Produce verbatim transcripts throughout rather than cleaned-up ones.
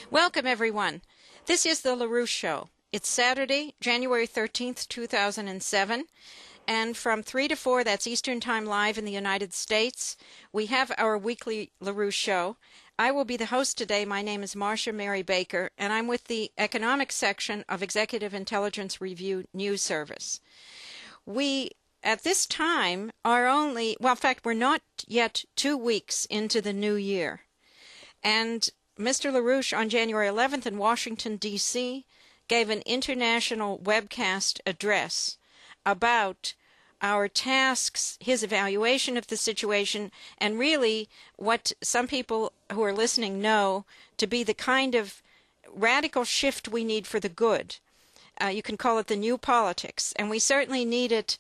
Welcome, everyone. This is the LaRouche Show. It's Saturday, January thirteenth, two thousand seven, and from three to four, that's Eastern Time live in the United States, we have our weekly LaRouche Show. I will be the host today. My name is Marcia Mary Baker, and I'm with the economics section of Executive Intelligence Review News Service. We, at this time, are only, well, in fact, we're not yet two weeks into the new year. And Mister LaRouche, on January eleventh in Washington, D C, gave an international webcast address about our tasks, his evaluation of the situation, and really what some people who are listening know to be the kind of radical shift we need for the good. Uh, you can call it the new politics, and we certainly need it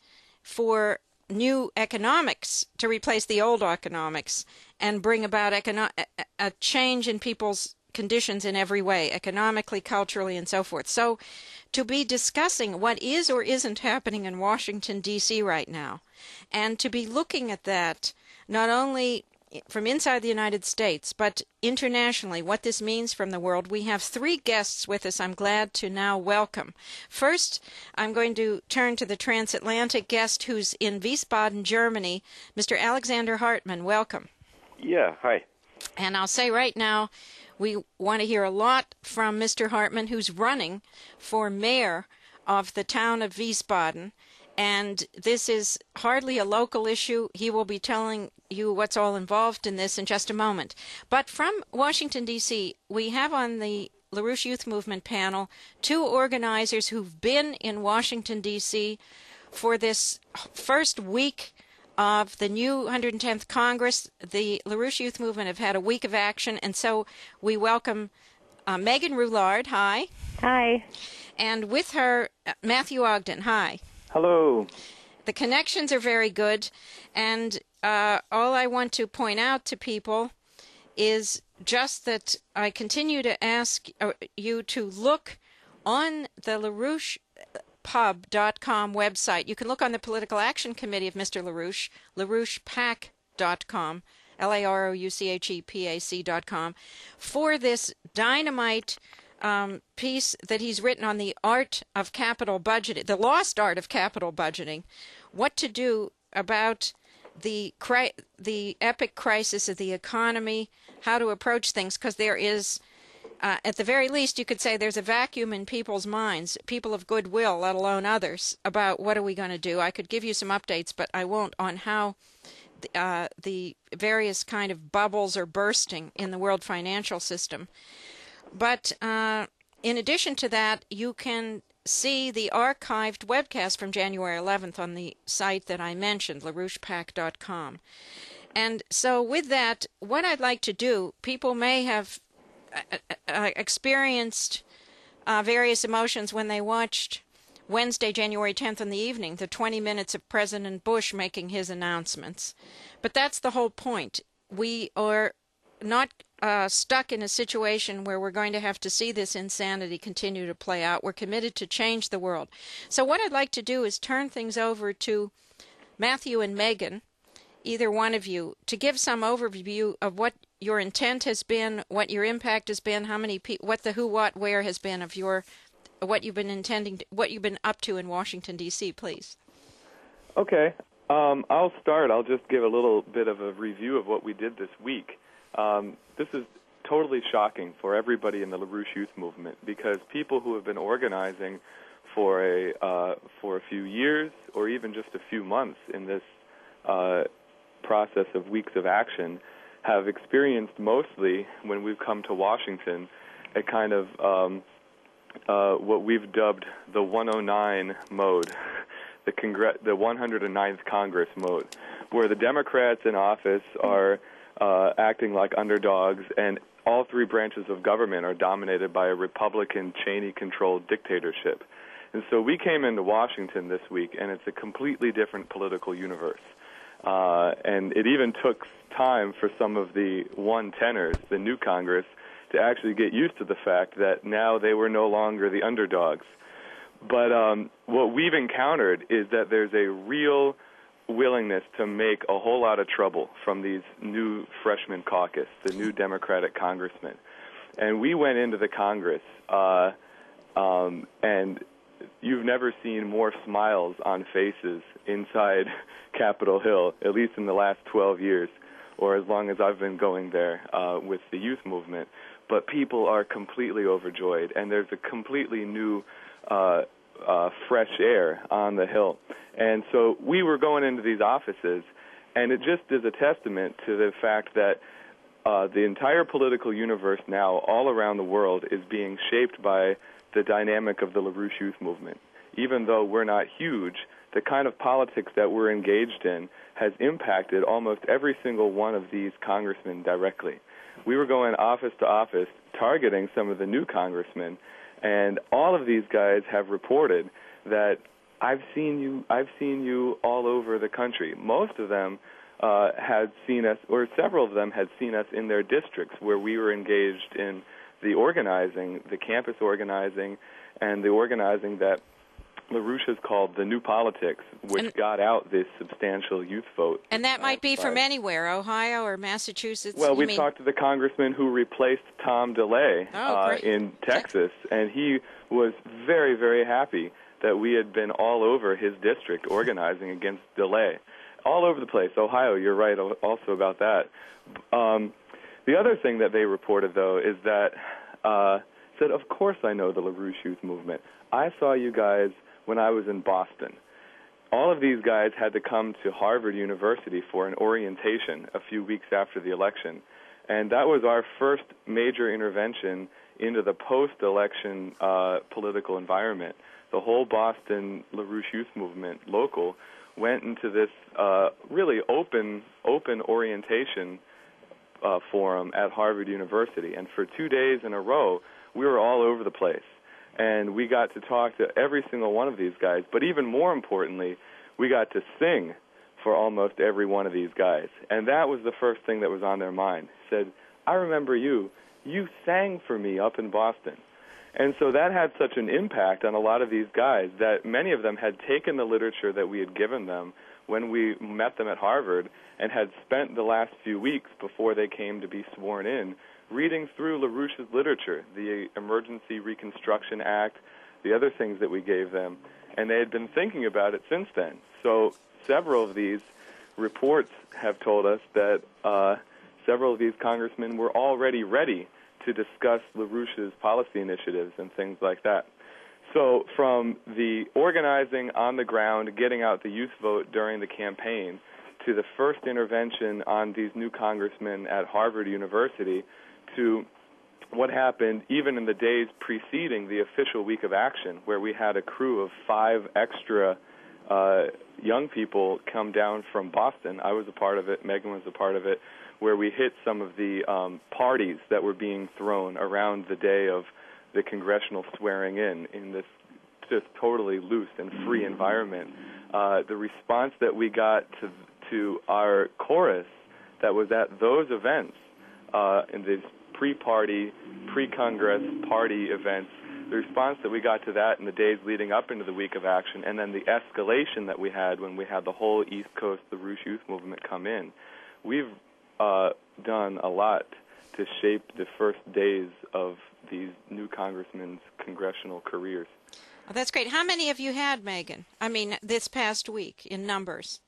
for new economics to replace the old economics and bring about econo- a change in people's conditions in every way, economically, culturally, and so forth. So to be discussing what is or isn't happening in Washington, D C right now, and to be looking at that not only from inside the United States, but internationally, what this means from the world. We have three guests with us I'm glad to now welcome. First, I'm going to turn to the transatlantic guest who's in Wiesbaden, Germany, Mister Alexander Hartman. Welcome. Yeah, hi. And I'll say right now, we want to hear a lot from Mister Hartman, who's running for mayor of the town of Wiesbaden. And this is hardly a local issue. He will be telling you what's all involved in this in just a moment. But from Washington, D C, we have on the LaRouche Youth Movement panel two organizers who've been in Washington, D C for this first week of the new one hundred tenth Congress. The LaRouche Youth Movement have had a week of action, and so we welcome uh, Megan Roulard. Hi. Hi. And with her, uh, Matthew Ogden. Hi. Hello. The connections are very good, and uh, all I want to point out to people is just that I continue to ask uh, you to look on the LaRouche pub dot com website. You can look on the Political Action Committee of Mister LaRouche, LaRouche Pac dot com, L A R O U C H E P A C dot com, for this dynamite Um, piece that he's written on the art of capital budgeting, the lost art of capital budgeting, what to do about the cri- the epic crisis of the economy, how to approach things, because there is, uh, at the very least, you could say there's a vacuum in people's minds, people of goodwill, let alone others, about what are we going to do. I could give you some updates, but I won't, on how uh, the various kind of bubbles are bursting in the world financial system. But uh, in addition to that, you can see the archived webcast from January eleventh on the site that I mentioned, LaRouche Pac dot com. And so with that, what I'd like to do, people may have uh, uh, experienced uh, various emotions when they watched Wednesday, January tenth in the evening, the twenty minutes of President Bush making his announcements. But that's the whole point. We are not uh, stuck in a situation where we're going to have to see this insanity continue to play out. We're committed to change the world. So what I'd like to do is turn things over to Matthew and Megan, either one of you, to give some overview of what your intent has been, what your impact has been, how many people, what the who, what, where has been of your, what you've been intending, to, what you've been up to in Washington, D C, please. Okay. Um, I'll start. I'll just give a little bit of a review of what we did this week. Um, this is totally shocking for everybody in the LaRouche Youth Movement, because people who have been organizing for a uh, for a few years or even just a few months in this uh, process of weeks of action have experienced mostly, when we've come to Washington, a kind of um, uh, what we've dubbed the one oh nine mode, the, Congre- the one hundred ninth Congress mode, where the Democrats in office are Uh, acting like underdogs, and all three branches of government are dominated by a Republican, Cheney-controlled dictatorship. And so we came into Washington this week, and it's a completely different political universe. Uh, and it even took time for some of the one-tenors, the new Congress, to actually get used to the fact that now they were no longer the underdogs. But um, what we've encountered is that there's a real willingness to make a whole lot of trouble from these new freshman caucus, the new Democratic congressmen. And we went into the Congress, uh, um, and you've never seen more smiles on faces inside Capitol Hill, at least in the last twelve years, or as long as I've been going there uh, with the youth movement. But people are completely overjoyed, and there's a completely new, uh, uh, fresh air on the Hill. And so we were going into these offices, and it just is a testament to the fact that uh, the entire political universe now, all around the world, is being shaped by the dynamic of the LaRouche Youth Movement. Even though we're not huge, the kind of politics that we're engaged in has impacted almost every single one of these congressmen directly. We were going office to office, targeting some of the new congressmen, and all of these guys have reported that I've seen you, I've seen you all over the country. Most of them uh, had seen us, or several of them had seen us in their districts where we were engaged in the organizing, the campus organizing, and the organizing that LaRouche has called the New Politics, which and, got out this substantial youth vote. And that might be from anywhere, Ohio or Massachusetts? Well, we mean... talked to the congressman who replaced Tom DeLay oh, uh, in Texas, and he was very, very happy that we had been all over his district organizing against DeLay. All over the place. Ohio, you're right also about that. Um, the other thing that they reported, though, is that, uh, said, of course I know the LaRouche Youth Movement. I saw you guys when I was in Boston. All of these guys had to come to Harvard University for an orientation a few weeks after the election. And that was our first major intervention into the post-election uh, political environment. The whole Boston LaRouche Youth Movement, local, went into this uh, really open, open orientation uh, forum at Harvard University. And for two days in a row, we were all over the place. And we got to talk to every single one of these guys. But even more importantly, we got to sing for almost every one of these guys. And that was the first thing that was on their mind. Said, I remember you. You sang for me up in Boston. And so that had such an impact on a lot of these guys that many of them had taken the literature that we had given them when we met them at Harvard and had spent the last few weeks before they came to be sworn in reading through LaRouche's literature, the Emergency Reconstruction Act, the other things that we gave them, and they had been thinking about it since then. So several of these reports have told us that uh, several of these congressmen were already ready to discuss LaRouche's policy initiatives and things like that. So from the organizing on the ground, getting out the youth vote during the campaign, to the first intervention on these new congressmen at Harvard University, to what happened even in the days preceding the official week of action, where we had a crew of five extra uh, young people come down from Boston. I was a part of it. Megan was a part of it, where we hit some of the um, parties that were being thrown around the day of the congressional swearing in, in this just totally loose and free environment. Uh, the response that we got to, to our chorus that was at those events, uh, in these pre-party, pre-Congress party events, the response that we got to that in the days leading up into the week of action, and then the escalation that we had when we had the whole East Coast LaRouche Youth Movement come in, we've uh, done a lot to shape the first days of these new congressmen's congressional careers. Oh, that's great. How many have you had, Megan? I mean, this past week in numbers?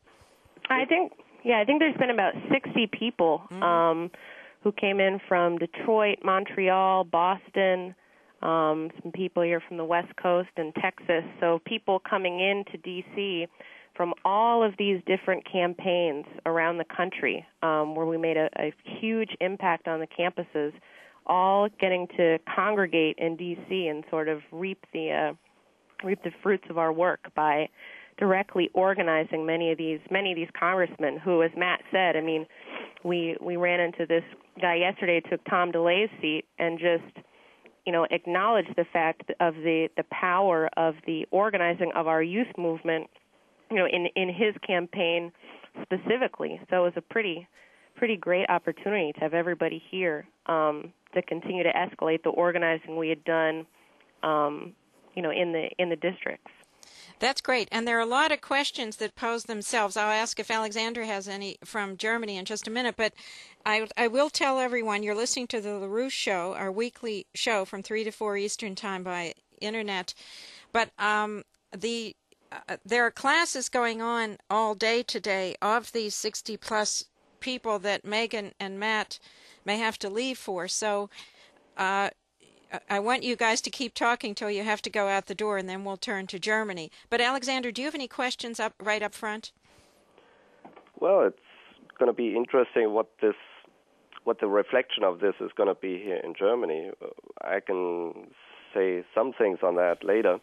I think, yeah, I think there's been about sixty people mm-hmm. um, who came in from Detroit, Montreal, Boston, um, some people here from the West Coast and Texas. So people coming into D C from all of these different campaigns around the country, um, where we made a, a huge impact on the campuses, all getting to congregate in D C and sort of reap the uh, reap the fruits of our work by directly organizing many of these many of these congressmen who, as Matt said, I mean, we we ran into this guy yesterday, took Tom DeLay's seat, and just, you know, acknowledged the fact of the, the power of the organizing of our youth movement, you know, in, in his campaign specifically. So it was a pretty pretty great opportunity to have everybody here um, to continue to escalate the organizing we had done, um, you know, in the in the districts. That's great. And there are a lot of questions that pose themselves. I'll ask if Alexandra has any from Germany in just a minute, but I, I will tell everyone you're listening to the LaRouche Show, our weekly show from three to four Eastern Time by Internet. But um, the uh, there are classes going on all day today of these sixty-plus people that Megan and Matt may have to leave for. So uh, I want you guys to keep talking till you have to go out the door, and then we'll turn to Germany. But Alexander, do you have any questions up right up front? Well, it's going to be interesting what this, what the reflection of this is going to be here in Germany. I can say some things on that later,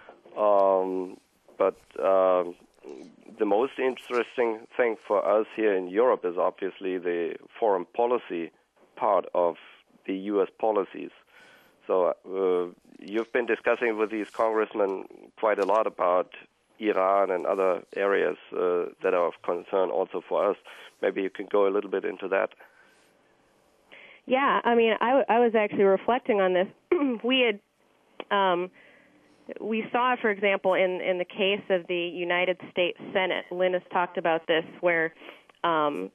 um, but um, the most interesting thing for us here in Europe is obviously the foreign policy part of the U S policies. So uh, you've been discussing with these congressmen quite a lot about Iran and other areas uh, that are of concern also for us. Maybe you can go a little bit into that. Yeah, I mean, I, I was actually reflecting on this. we had, um, we saw, for example, in, in the case of the United States Senate, Lynn has talked about this, where um,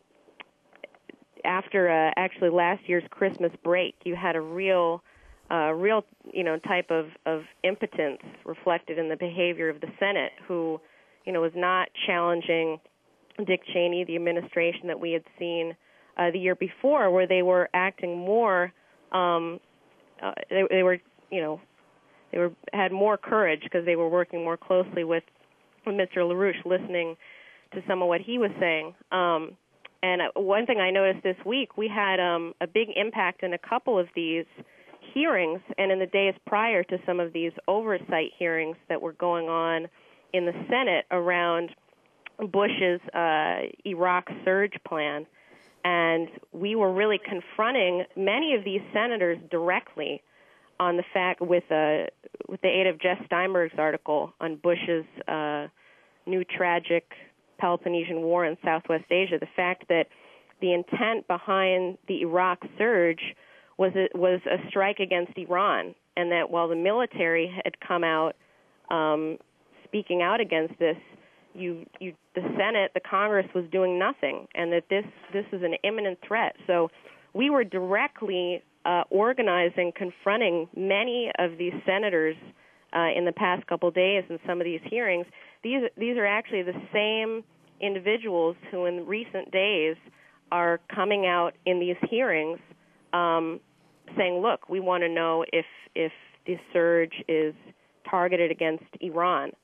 after uh, actually last year's Christmas break, you had a real Uh, real, you know, type of, of impotence reflected in the behavior of the Senate, who, you know, was not challenging Dick Cheney, the administration that we had seen uh, the year before, where they were acting more, um, uh, they, they were, you know, they were had more courage because they were working more closely with, with Mister LaRouche, listening to some of what he was saying. Um, and one thing I noticed this week, we had um, a big impact in a couple of these hearings, and in the days prior to some of these oversight hearings that were going on in the Senate around Bush's uh, Iraq surge plan. And we were really confronting many of these senators directly on the fact, with, uh, with the aid of Jess Steinberg's article on Bush's uh, new tragic Peloponnesian War in Southwest Asia, the fact that the intent behind the Iraq surge was a, was a strike against Iran, and that while the military had come out um, speaking out against this, you, you, the Senate, the Congress was doing nothing, and that this, this is an imminent threat. So we were directly uh, organizing, confronting many of these senators uh, in the past couple days in some of these hearings. These, these are actually the same individuals who in recent days are coming out in these hearings Um, saying, look, we want to know if if this surge is targeted against Iran,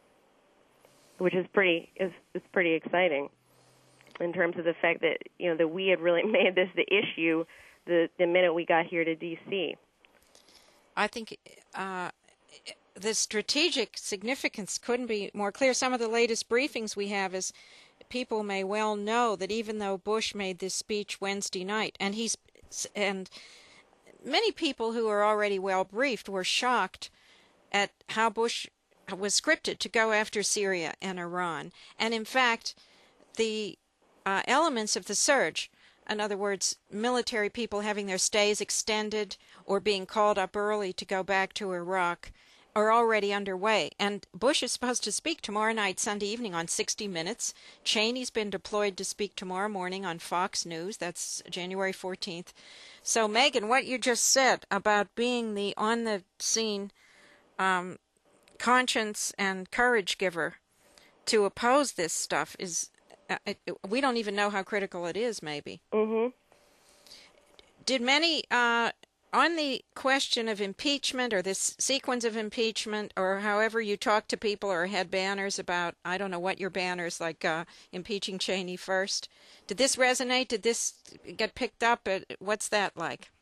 which is pretty is, is pretty exciting in terms of the fact that, you know, that we had really made this the issue the, the minute we got here to D C. I think uh, the strategic significance couldn't be more clear. Some of the latest briefings we have is people may well know that even though Bush made this speech Wednesday night, and he's and many people who are already well briefed were shocked at how Bush was scripted to go after Syria and Iran. And in fact, the uh, elements of the surge, in other words, military people having their stays extended or being called up early to go back to Iraq, are already underway. And Bush is supposed to speak tomorrow night, Sunday evening, on sixty minutes. Cheney's been deployed to speak tomorrow morning on Fox News. That's January fourteenth. So, Megan, what you just said about being the on-the-scene um, conscience and courage giver to oppose this stuff is, uh, it, we don't even know how critical it is, maybe. Mm-hmm. Did many... Uh, On the question of impeachment, or this sequence of impeachment, or however you talk to people or had banners about, I don't know what your banners, like uh, impeaching Cheney first, did this resonate? Did this get picked up? What's that like?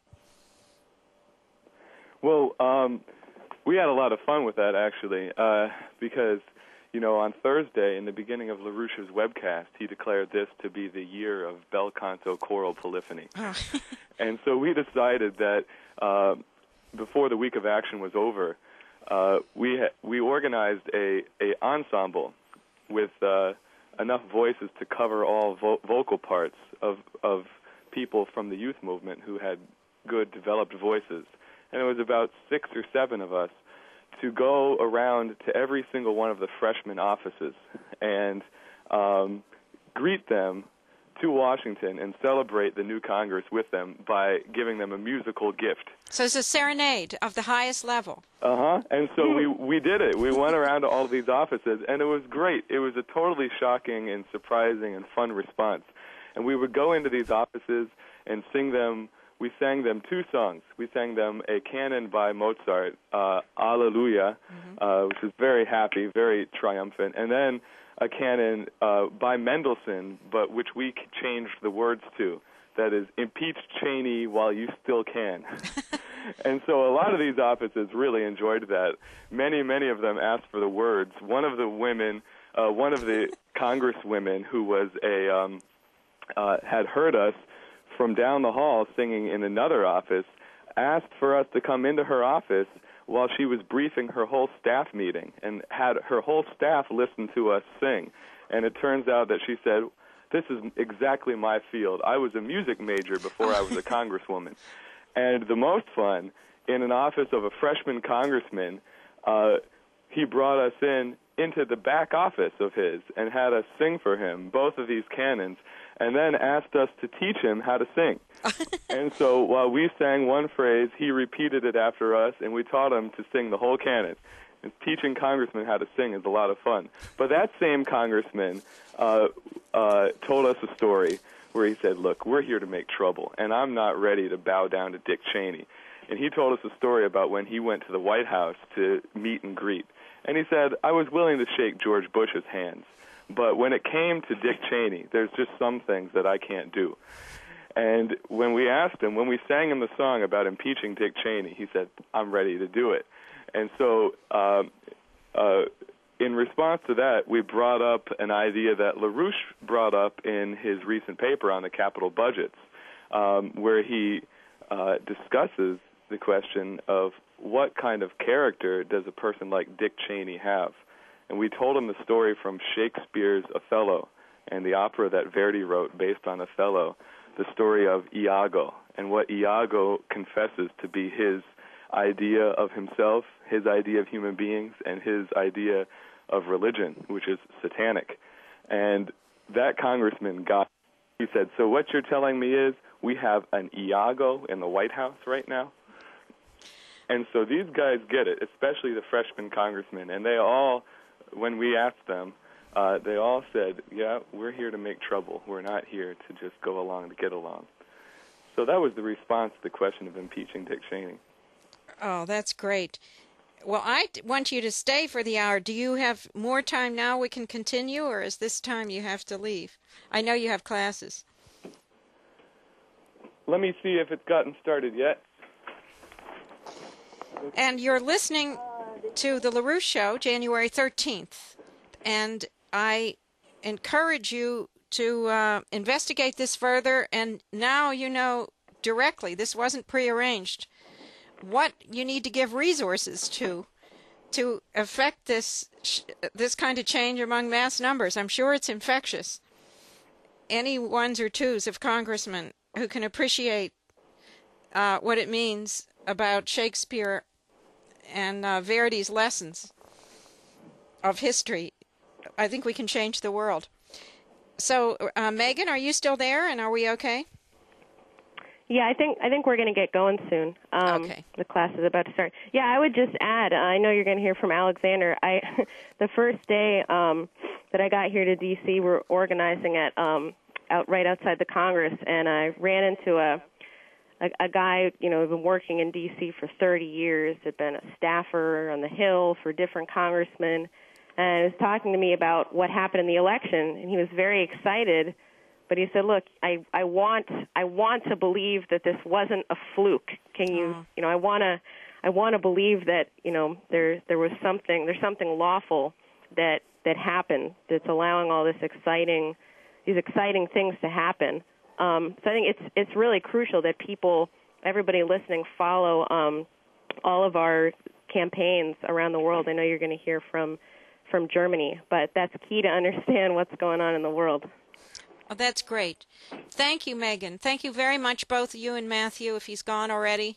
Well, um, we had a lot of fun with that, actually, uh, because, you know, on Thursday, in the beginning of LaRouche's webcast, he declared this to be the year of bel canto choral polyphony. Oh. And so we decided that uh, before the week of action was over, uh, we ha- we organized a, a ensemble with uh, enough voices to cover all vo- vocal parts of of people from the youth movement who had good developed voices. And it was about six or seven of us to go around to every single one of the freshman offices and um, greet them to Washington and celebrate the new Congress with them by giving them a musical gift. So it's a serenade of the highest level. Uh-huh. And so we, we did it. We went around to all of these offices, and it was great. It was a totally shocking and surprising and fun response. And we would go into these offices and sing them. We sang them two songs. We sang them a canon by Mozart, uh, Alleluia, mm-hmm. uh, which was very happy, very triumphant, and then a canon uh, by Mendelssohn, but which we changed the words to. That is, impeach Cheney while you still can. And so a lot of these offices really enjoyed that. Many, many of them asked for the words. One of the women, uh, one of the congresswomen who was a um, uh, had heard us from down the hall singing in another office, asked for us to come into her office while she was briefing her whole staff meeting and had her whole staff listen to us sing. And it turns out that she said, this is exactly my field. I was a music major before I was a congresswoman. And the most fun, in an office of a freshman congressman, uh, he brought us in into the back office of his and had us sing for him, both of these canons, and then asked us to teach him how to sing. And so while we sang one phrase, he repeated it after us, and we taught him to sing the whole canon. And teaching congressmen how to sing is a lot of fun. But that same congressman uh, uh, told us a story where he said, look, we're here to make trouble, and I'm not ready to bow down to Dick Cheney. And he told us a story about when he went to the White House to meet and greet. And he said, I was willing to shake George Bush's hands, but when it came to Dick Cheney, there's just some things that I can't do. And when we asked him, when we sang him the song about impeaching Dick Cheney, he said, I'm ready to do it. And so um, uh, in response to that, we brought up an idea that LaRouche brought up in his recent paper on the capital budgets, um, where he uh, discusses the question of what kind of character does a person like Dick Cheney have. And we told him the story from Shakespeare's Othello and the opera that Verdi wrote based on Othello, the story of Iago, and what Iago confesses to be his idea of himself, his idea of human beings, and his idea of religion, which is satanic. And that congressman got, he said, so what you're telling me is we have an Iago in the White House right now? And so these guys get it, especially the freshman congressmen, and they all, when we asked them, uh, they all said, yeah, we're here to make trouble. We're not here to just go along to get along. So that was the response to the question of impeaching Dick Cheney. Oh, that's great. Well, I want you to stay for the hour. Do you have more time now we can continue, or is this time you have to leave? I know you have classes. Let me see if it's gotten started yet. And you're listening to The LaRouche Show, January thirteenth. And I encourage you to uh, investigate this further. And now you know directly, this wasn't prearranged, what you need to give resources to to affect this this kind of change among mass numbers. I'm sure it's infectious. Any ones or twos of congressmen who can appreciate uh, what it means about Shakespeare and uh, Verdi's lessons of history, I think we can change the world. So, uh, Megan, are you still there, and are we okay? Yeah, I think I think we're going to get going soon. Um, okay. The class is about to start. Yeah, I would just add, uh, I know you're going to hear from Alexander. I, the first day um, that I got here to D C, we're organizing at um, out right outside the Congress, and I ran into a A, a guy, you know, who's been working in D C for thirty years, had been a staffer on the Hill for different congressmen, and was talking to me about what happened in the election, and he was very excited. But he said, "Look, I, I want I want to believe that this wasn't a fluke. Can you, oh. you know, I want to I want to believe that, you know, there there was something there's something lawful that that happened that's allowing all this exciting these exciting things to happen." Um, so I think it's it's really crucial that people, everybody listening, follow um, all of our campaigns around the world. I know you're going to hear from from Germany, but that's key to understand what's going on in the world. Oh, that's great. Thank you, Megan. Thank you very much, both you and Matthew, if he's gone already.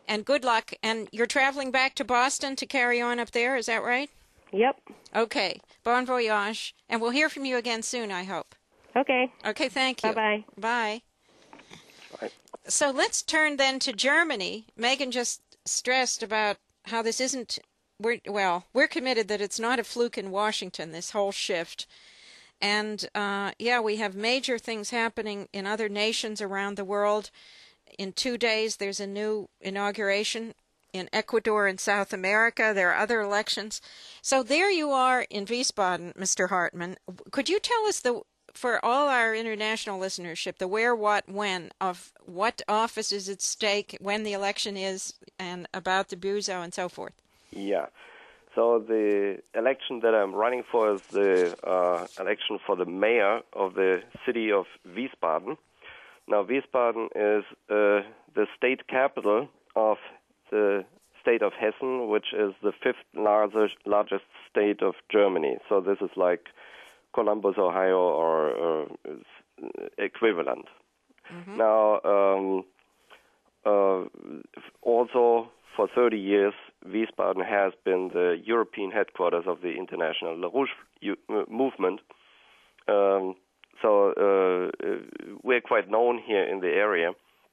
And good luck. And you're traveling back to Boston to carry on up there, is that right? Yep. Okay. Bon voyage. And we'll hear from you again soon, I hope. Okay. Okay, thank you. Bye-bye. Bye. Bye. So let's turn then to Germany. Megan just stressed about how this isn't, we're, well, we're committed that it's not a fluke in Washington, this whole shift. And, uh, yeah, we have major things happening in other nations around the world. In two days, there's a new inauguration in Ecuador and South America. There are other elections. So there you are in Wiesbaden, Mister Hartmann. Could you tell us, the for all our international listenership, the where, what, when of what office is at stake, when the election is, and about the Buzo and so forth? Yeah. So the election that I'm running for is the uh, election for the mayor of the city of Wiesbaden. Now, Wiesbaden is uh, the state capital of the state of Hessen, which is the fifth largest, largest state of Germany. So this is like Columbus, Ohio, or uh, equivalent. Mm-hmm. Now, um, uh, also for thirty years, Wiesbaden has been the European headquarters of the International LaRouche movement. Um, so uh, we're quite known here in the area.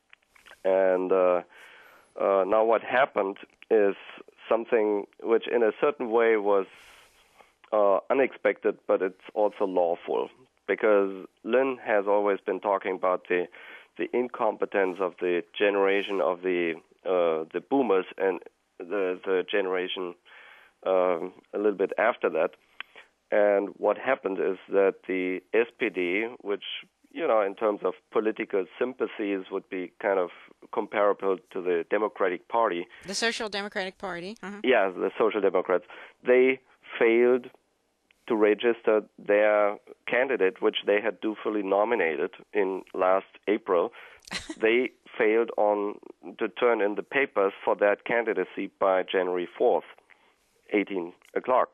And uh, uh, now what happened is something which in a certain way was uh, unexpected, but it's also lawful. Because Lynn has always been talking about the the incompetence of the generation of the uh, the boomers and the the generation um, a little bit after that. And what happened is that the S P D, which, you know, in terms of political sympathies would be kind of comparable to the Democratic Party. The Social Democratic Party. Uh-huh. Yeah, the Social Democrats. They failed to register their candidate, which they had dutifully nominated in last April. They failed on to turn in the papers for that candidacy by January fourth, eighteen o'clock.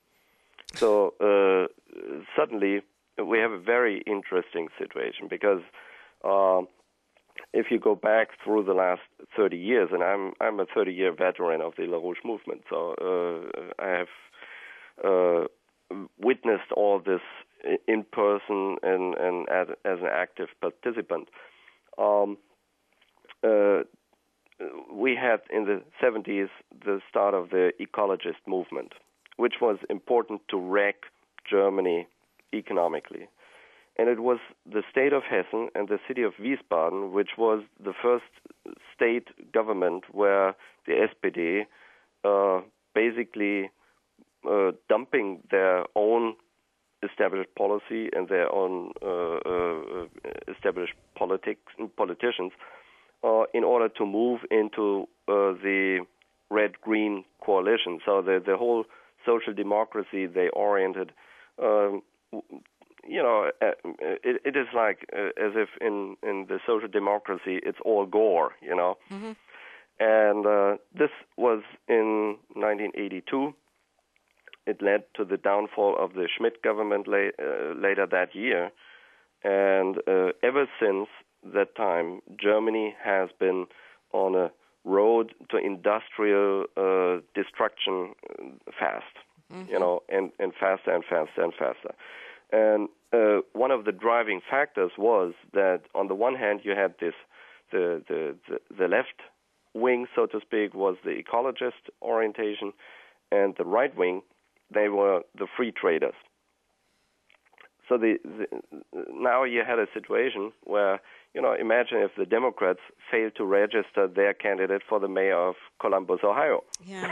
So uh, suddenly we have a very interesting situation because uh, if you go back through the last thirty years, and I'm I'm a thirty-year veteran of the LaRouche movement, so uh, I have uh, witnessed all this in person and, and as, as an active participant. Um, uh, we had in the seventies the start of the ecologist movement, which was important to wreck Germany economically. And it was the state of Hessen and the city of Wiesbaden, which was the first state government where the S P D uh, basically uh, dumping their own established policy and their own uh, uh, established politics politicians uh, in order to move into uh, the red-green coalition. So the, the whole social democracy they oriented, um, you know, uh, it, it is like uh, as if in, in the social democracy it's all Gore, you know. Mm-hmm. And uh, this was in nineteen eighty-two. It led to the downfall of the Schmidt government la- uh, later that year. And uh, ever since that time, Germany has been on a road to industrial uh, destruction fast, mm-hmm. you know, and, and faster and faster and faster. And uh, one of the driving factors was that on the one hand you had this, the, the, the, the left wing, so to speak, was the ecologist orientation, and the right wing, they were the free traders. So the, the, now you had a situation where, you know, imagine if the Democrats failed to register their candidate for the mayor of Columbus, Ohio. Yeah.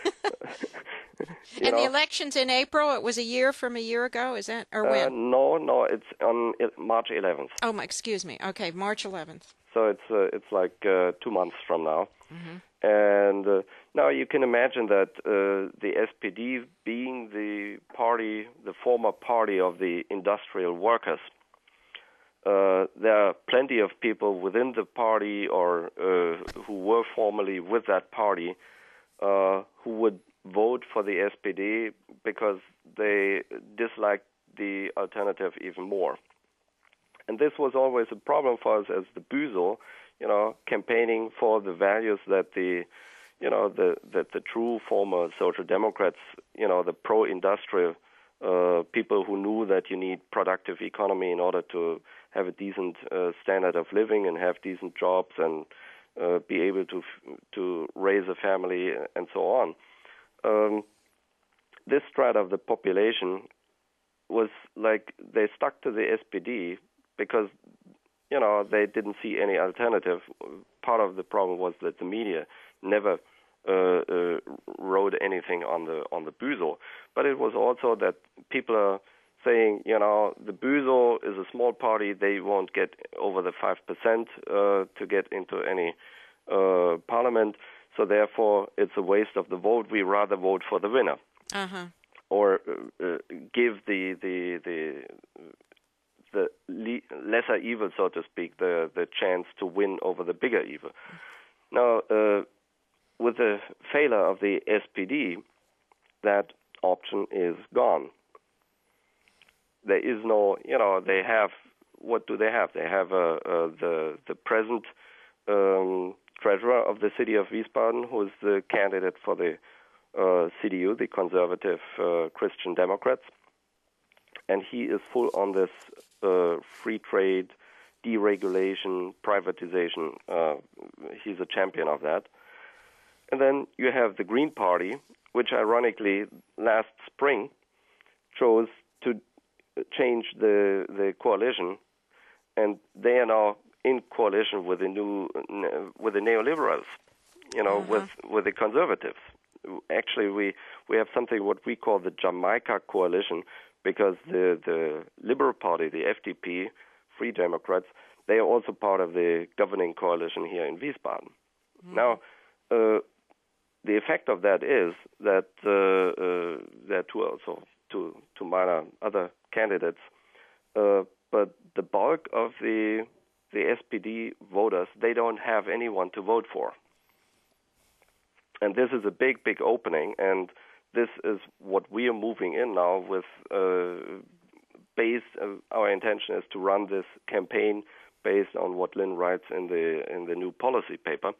And know? The election's in April. It was a year from a year ago. Is that or when? Uh, no, no, it's on March eleventh. Oh, my, excuse me. Okay, March eleventh. So it's uh, it's like uh, two months from now. Mm-hmm. And uh, now you can imagine that uh, the S P D, being the party, the former party of the industrial workers, uh, there are plenty of people within the party or uh, who were formerly with that party uh, who would vote for the S P D because they disliked the alternative even more. And this was always a problem for us as the Buzo. you know, campaigning for the values that the, you know, the that the true former social democrats, you know, the pro-industrial uh, people who knew that you need productive economy in order to have a decent uh, standard of living and have decent jobs and uh, be able to to raise a family and so on. Um, this strata of the population was like they stuck to the S P D because, you know, they didn't see any alternative. Part of the problem was that the media never uh, uh, wrote anything on the on the B U S O, but it was also that people are saying, you know, the B U S O is a small party; they won't get over the five percent uh, to get into any uh, parliament. So therefore, it's a waste of the vote. We rather vote for the winner, uh-huh. or uh, give the the the the le- lesser evil, so to speak, the the chance to win over the bigger evil. Now, uh, with the failure of the S P D, that option is gone. There is no, you know, they have, what do they have? They have uh, uh, the the present um, treasurer of the city of Wiesbaden, who is the candidate for the uh, C D U, the conservative uh, Christian Democrats, and he is full on this uh, free trade, deregulation, privatization. Uh, he's a champion of that. And then you have the Green Party, which ironically last spring chose to change the the coalition, and they are now in coalition with the new with the neoliberals, you know, uh-huh. with with the conservatives. Actually, we we have something what we call the Jamaica coalition, because the the Liberal Party, the F D P, Free Democrats, they are also part of the governing coalition here in Wiesbaden. Mm. Now, uh, the effect of that is that uh, uh, there are two also two two minor other candidates, uh, but the bulk of the the S P D voters, they don't have anyone to vote for. And this is a big, big opening, and this is what we are moving in now with uh, based, uh, our intention is to run this campaign based on what Lynn writes in the in the new policy paper.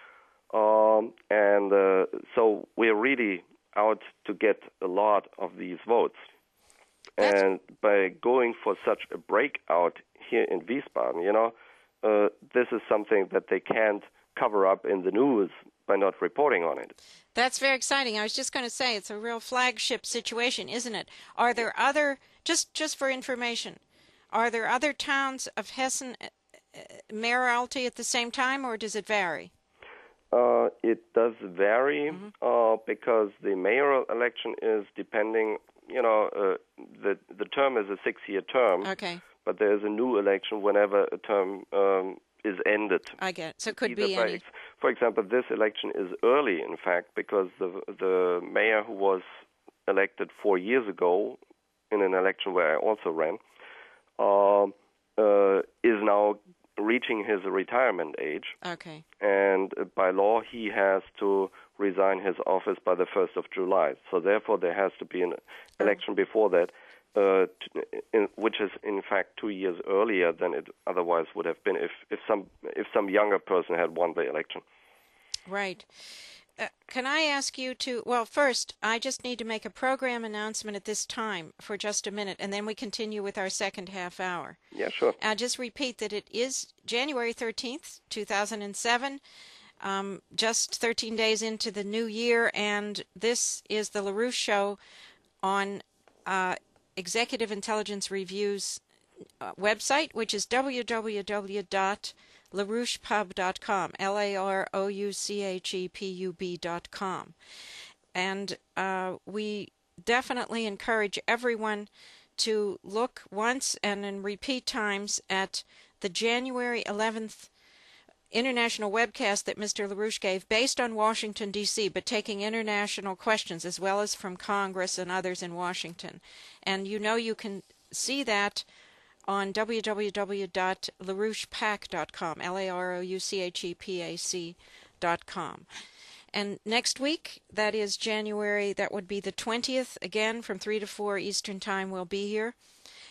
Um, and uh, so we're really out to get a lot of these votes. That's... And by going for such a breakout here in Wiesbaden, you know, uh, this is something that they can't cover up in the news by not reporting on it. That's very exciting. I was just going to say it's a real flagship situation, isn't it? Are there other, just just for information, are there other towns of Hessen uh, mayoralty at the same time, or does it vary? Uh, it does vary mm-hmm. uh, because the mayoral election is depending, you know, uh, the the term is a six-year term. Okay. But there is a new election whenever a term um, is ended. I get it. So it could Either be by any. Ex- for example, this election is early, in fact, because the the mayor who was elected four years ago in an election where I also ran uh, uh, is now reaching his retirement age. Okay. And by law, he has to resign his office by the first of July. So therefore, there has to be an oh. election before that. Uh, t- in, which is in fact two years earlier than it otherwise would have been if, if some if some younger person had won the election. Right. Uh, can I ask you to? Well, first, I just need to make a program announcement at this time for just a minute, and then we continue with our second half hour. Yeah, sure. I'll just repeat that it is January thirteenth, two thousand seven. Um, just thirteen days into the new year, and this is the LaRouche Show on Uh, Executive Intelligence Review's uh, website, which is w w w dot larouche pub dot com, L A R O U C H E P U B dot com. And uh, we definitely encourage everyone to look once and in repeat times at the January eleventh international webcast that Mister LaRouche gave based on Washington, D C, but taking international questions as well as from Congress and others in Washington. And you know you can see that on w w w dot larouche pac dot com, L A R O U C H E P A C dot com. And next week, that is January, that would be the twentieth, again from three to four Eastern Time, we'll be here.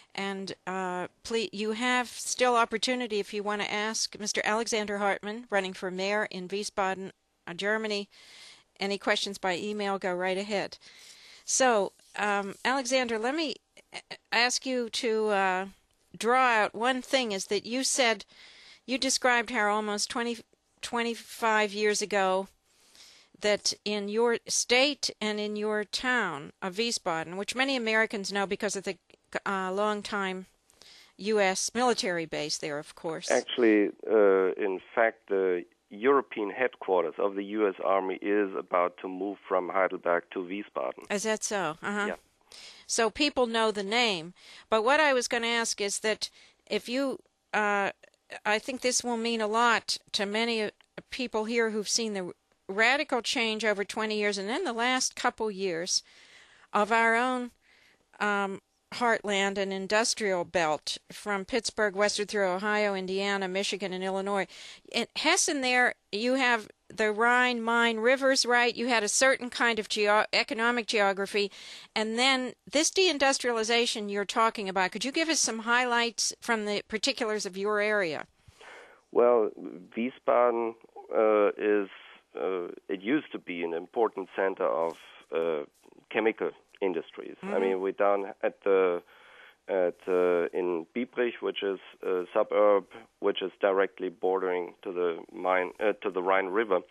And uh, please, you have still opportunity if you want to ask Mister Alexander Hartmann, running for mayor in Wiesbaden, uh, Germany. Any questions by email, go right ahead. So, um, Alexander, let me ask you to uh, draw out one thing, is that you said, you described how almost twenty, twenty-five years ago that in your state and in your town of Wiesbaden, which many Americans know because of the uh, long-time U S military base there, of course. Actually, uh, in fact, the European headquarters of the U S Army is about to move from Heidelberg to Wiesbaden. Is that so? Uh-huh. Yeah. So people know the name. But what I was going to ask is that if you, uh, I think this will mean a lot to many people here who've seen the radical change over twenty years and then the last couple years of our own um, heartland and industrial belt from Pittsburgh westward through Ohio, Indiana, Michigan, and Illinois. In Hessen there, you have the Rhine, Main rivers, right? You had a certain kind of geo- economic geography. And then this deindustrialization you're talking about, could you give us some highlights from the particulars of your area? Well, Wiesbaden uh, is, uh, it used to be an important center of uh, chemical industries. Mm-hmm. I mean, we're down at the at uh, in Biebrich, which is a suburb which is directly bordering to the Main, uh, to the Rhine River.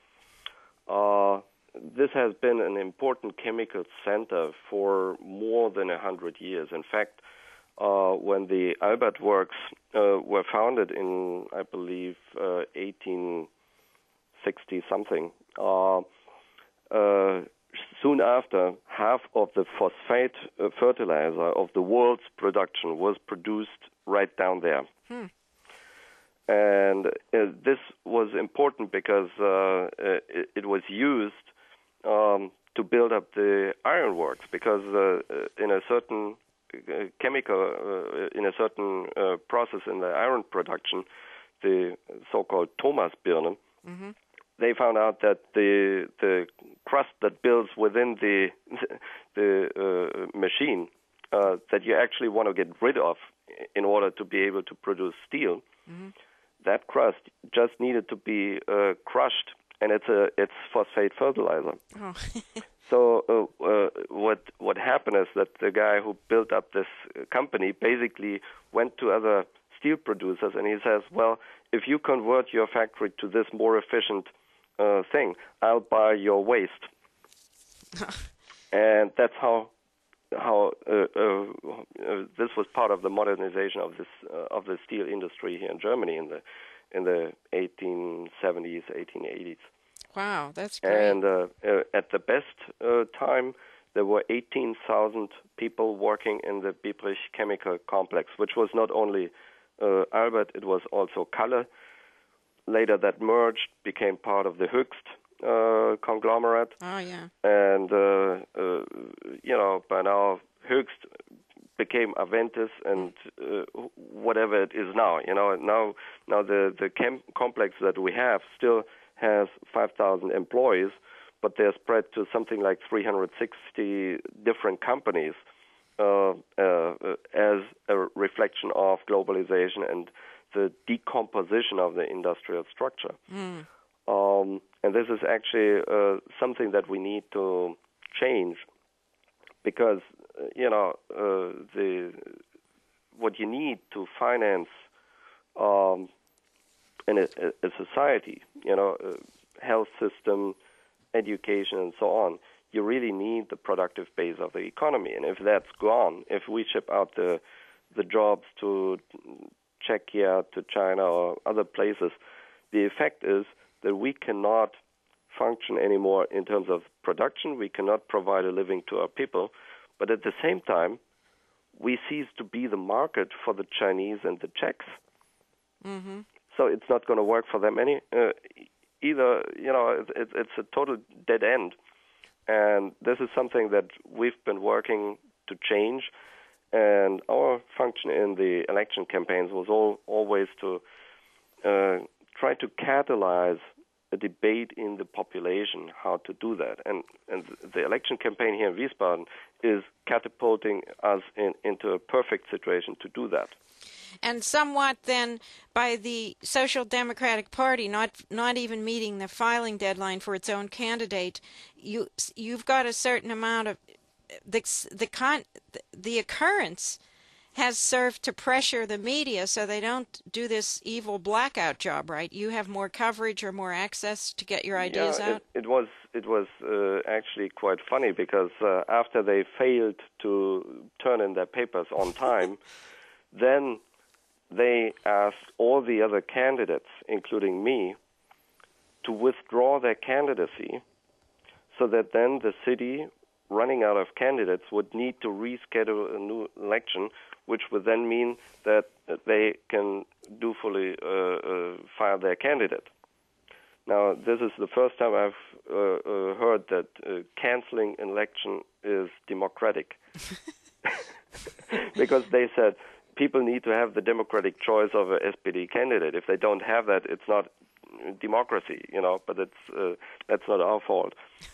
Uh, this has been an important chemical center for more than a hundred years. In fact, uh, when the Albert Works uh, were founded in, I believe, uh, eighteen sixty something. Uh, uh, Soon after, half of the phosphate uh, fertilizer of the world's production was produced right down there. Hmm. And uh, this was important because uh, it, it was used um, to build up the ironworks, because uh, in a certain uh, chemical, uh, in a certain uh, process in the iron production, the so-called Thomasbirnen, mm-hmm. they found out that the the crust that builds within the the uh, machine uh, that you actually want to get rid of in order to be able to produce steel, mm-hmm. that crust just needed to be uh, crushed, and it's a it's phosphate fertilizer. Oh. So uh, uh, what what happened is that the guy who built up this company basically went to other steel producers and he says, well, if you convert your factory to this more efficient Uh, thing, I'll buy your waste. And that's how how uh, uh, uh, this was part of the modernization of this uh, of the steel industry here in Germany in the in the eighteen seventies, eighteen eighties. Wow, that's great. And uh, uh, at the best uh, time, there were eighteen thousand people working in the Biebrich chemical complex, which was not only uh, Albert, it was also Kalle. Later that merged, became part of the Höchst uh, conglomerate. Oh, yeah. And, uh, uh, you know, by now Höchst became Aventis and uh, whatever it is now. You know, now now the, the chem- complex that we have still has five thousand employees, but they're spread to something like three hundred sixty different companies uh, uh, as a reflection of globalization and the decomposition of the industrial structure. Mm. Um, and this is actually uh, something that we need to change because, uh, you know, uh, the what you need to finance um, in a, a society, you know, a health system, education, and so on, you really need the productive base of the economy. And if that's gone, if we ship out the the jobs to Czechia, to China, or other places, the effect is that we cannot function anymore in terms of production. We cannot provide a living to our people. But at the same time, we cease to be the market for the Chinese and the Czechs. Mm-hmm. So it's not going to work for them any uh, either. You know, it's, it's, it's a total dead end. And this is something that we've been working to change. And our function in the election campaigns was all, always to uh, try to catalyze a debate in the population how to do that. And, and the election campaign here in Wiesbaden is catapulting us in, into a perfect situation to do that. And somewhat then by the Social Democratic Party not not even meeting the filing deadline for its own candidate, you you've got a certain amount of the the con the occurrence has served to pressure the media so they don't do this evil blackout job, right? You have more coverage or more access to get your ideas yeah, out? It, it was it was uh, actually quite funny because uh, after they failed to turn in their papers on time, then they asked all the other candidates, including me, to withdraw their candidacy so that then the city, running out of candidates, would need to reschedule a new election, which would then mean that they can dutifully uh, uh, fire their candidate. Now, this is the first time I've uh, uh, heard that uh, canceling an election is democratic. Because they said people need to have the democratic choice of a S P D candidate. If they don't have that, it's not democracy, you know, but it's, uh, that's not our fault.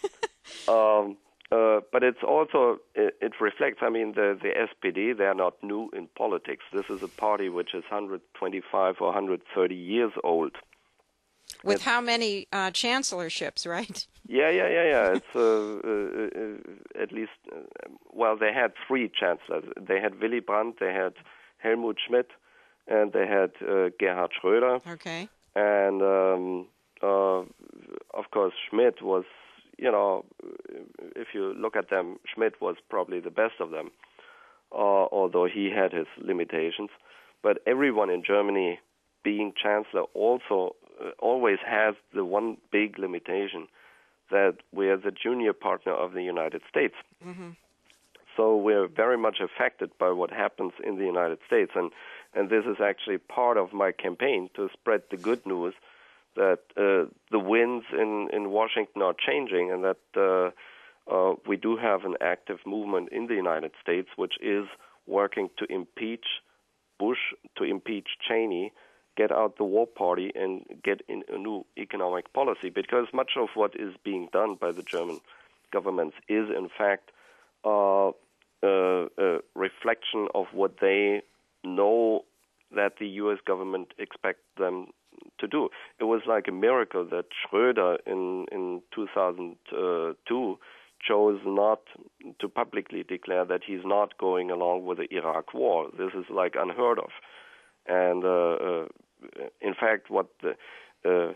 um, Uh, but it's also, it, it reflects, I mean, the, the S P D, they are not new in politics. This is a party which is one hundred twenty-five or one hundred thirty years old. With it's, how many uh, chancellorships, right? Yeah, yeah, yeah, yeah. It's uh, uh, uh, at least, uh, well, they had three chancellors. They had Willy Brandt, they had Helmut Schmidt, and they had uh, Gerhard Schröder. Okay. And, um, uh, of course, Schmidt was, you know, if you look at them, Schmidt was probably the best of them, uh, although he had his limitations. But everyone in Germany being chancellor also uh, always has the one big limitation, that we're the junior partner of the United States. Mm-hmm. So we're very much affected by what happens in the United States. And, and this is actually part of my campaign, to spread the good news that uh, the winds in, in Washington are changing, and that uh, uh, we do have an active movement in the United States which is working to impeach Bush, to impeach Cheney, get out the war party, and get in a new economic policy. Because much of what is being done by the German governments is, in fact, uh, uh, a reflection of what they know that the U S government expects them to do. It was like a miracle that Schröder in, in two thousand two chose not to publicly declare that he's not going along with the Iraq war. This is like unheard of. And uh, uh, in fact, what the, uh,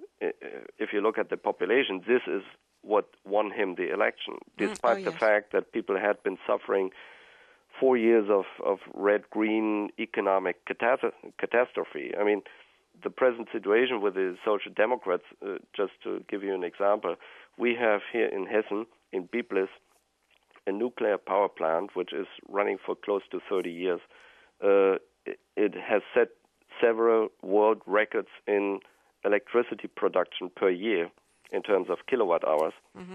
if you look at the population, this is what won him the election, despite mm, oh, the yes. fact that people had been suffering four years of, of red-green economic catas- catastrophe. I mean, the present situation with the Social Democrats, uh, just to give you an example, we have here in Hessen, in Biblis, a nuclear power plant which is running for close to thirty years. Uh, it, it has set several world records in electricity production per year in terms of kilowatt hours. Mm-hmm.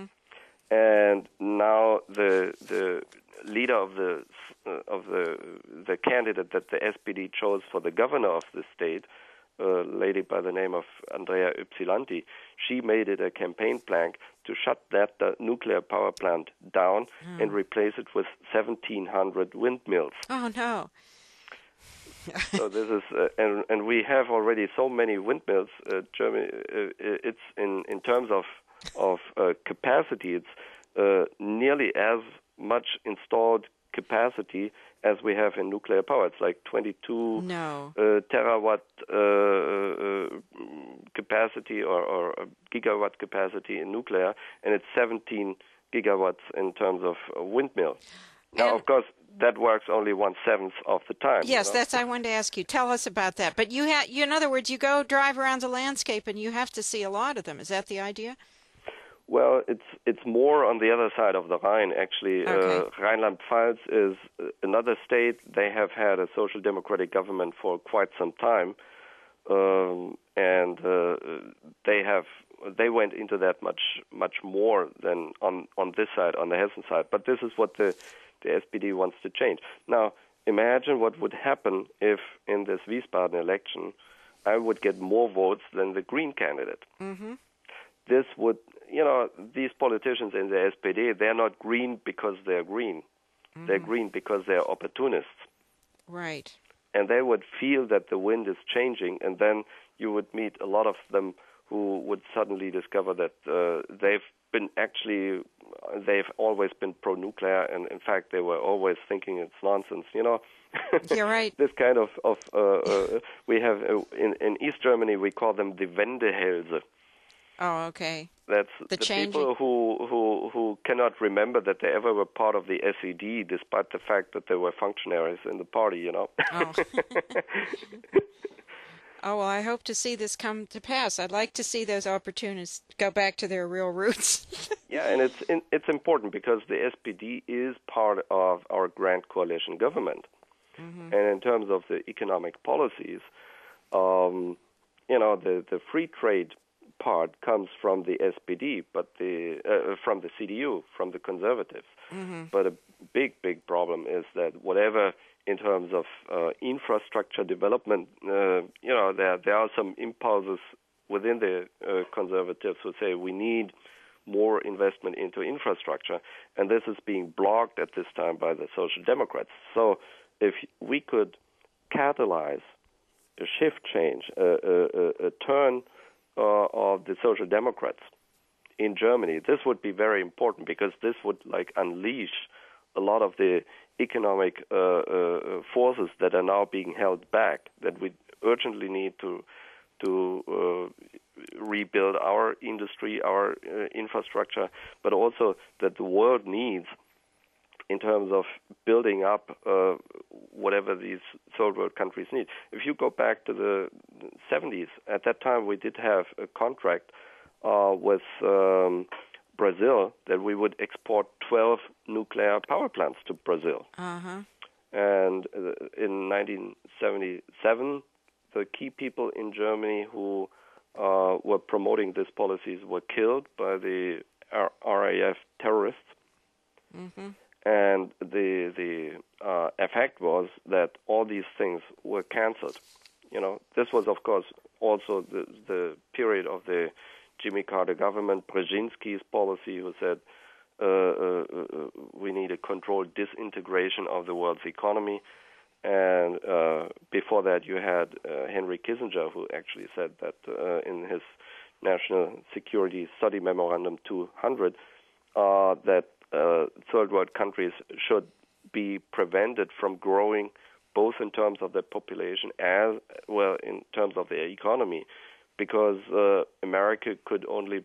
And now the the leader of the uh, of the the candidate that the S P D chose for the governor of the state, a lady by the name of Andrea Ypsilanti, she made it a campaign plank to shut that uh, nuclear power plant down mm. and replace it with seventeen hundred windmills. Oh, no. So this is, uh, and and we have already so many windmills. Uh, Germany, uh, it's in in terms of of uh, capacity, it's uh, nearly as much installed capacity as we have in nuclear power. It's like twenty-two no. uh, terawatt uh, uh, capacity or, or gigawatt capacity in nuclear, and it's seventeen gigawatts in terms of uh, windmill. Now, and, of course, that works only one-seventh of the time. Yes, you know? that's I wanted to ask you. Tell us about that. But you have, you, in other words, you go drive around the landscape and you have to see a lot of them. Is that the idea? Well, it's it's more on the other side of the Rhine, actually. Okay. Uh, Rhineland-Pfalz is another state. They have had a social democratic government for quite some time, um, and uh, they have they went into that much much more than on, on this side, on the Hessen side. But this is what the the S P D wants to change. Now, imagine what would happen if in this Wiesbaden election I would get more votes than the Green candidate. Mm-hmm. this would, you know, these politicians in the S P D, they're not green because they're green. Mm-hmm. They're green because they're opportunists. Right. And they would feel that the wind is changing, and then you would meet a lot of them who would suddenly discover that uh, they've been actually, they've always been pro-nuclear, and in fact they were always thinking it's nonsense, you know. You're right. This kind of, of uh, uh, we have, uh, in, in East Germany we call them the Wendehälse. Oh, okay. That's the, the changing. people who, who who cannot remember that they ever were part of the S E D, despite the fact that they were functionaries in the party, you know. Oh. Oh, well, I hope to see this come to pass. I'd like to see those opportunists go back to their real roots. Yeah, and it's in, it's important because the S P D is part of our grand coalition government. Mm-hmm. And in terms of the economic policies, um, you know, the, the free trade part comes from the S P D, but the uh, from the C D U, from the conservatives. Mm-hmm. But a big, big problem is that whatever in terms of uh, infrastructure development, uh, you know, there there are some impulses within the uh, conservatives who say we need more investment into infrastructure, and this is being blocked at this time by the Social Democrats. So if we could catalyze a shift change, a, a, a turn uh, of the Social Democrats in Germany, this would be very important because this would like unleash a lot of the economic uh, uh, forces that are now being held back, that we urgently need to to uh, rebuild our industry, our uh, infrastructure, but also that the world needs in terms of building up uh, whatever these third world countries need. If you go back to the seventies, at that time we did have a contract uh, with um, Brazil that we would export twelve nuclear power plants to Brazil. Uh-huh. And uh, in nineteen seventy-seven, the key people in Germany who uh, were promoting these policies were killed by the R A F terrorists. Mm-hmm. And the the uh, effect was that all these things were canceled. You know, this was, of course, also the the period of the Jimmy Carter government, Brzezinski's policy, who said uh, uh, uh, we need a controlled disintegration of the world's economy. And uh, before that, you had uh, Henry Kissinger, who actually said that uh, in his National Security Study Memorandum two hundred, uh, that uh, third world countries should be prevented from growing, both in terms of their population as well in terms of their economy, because uh, America could only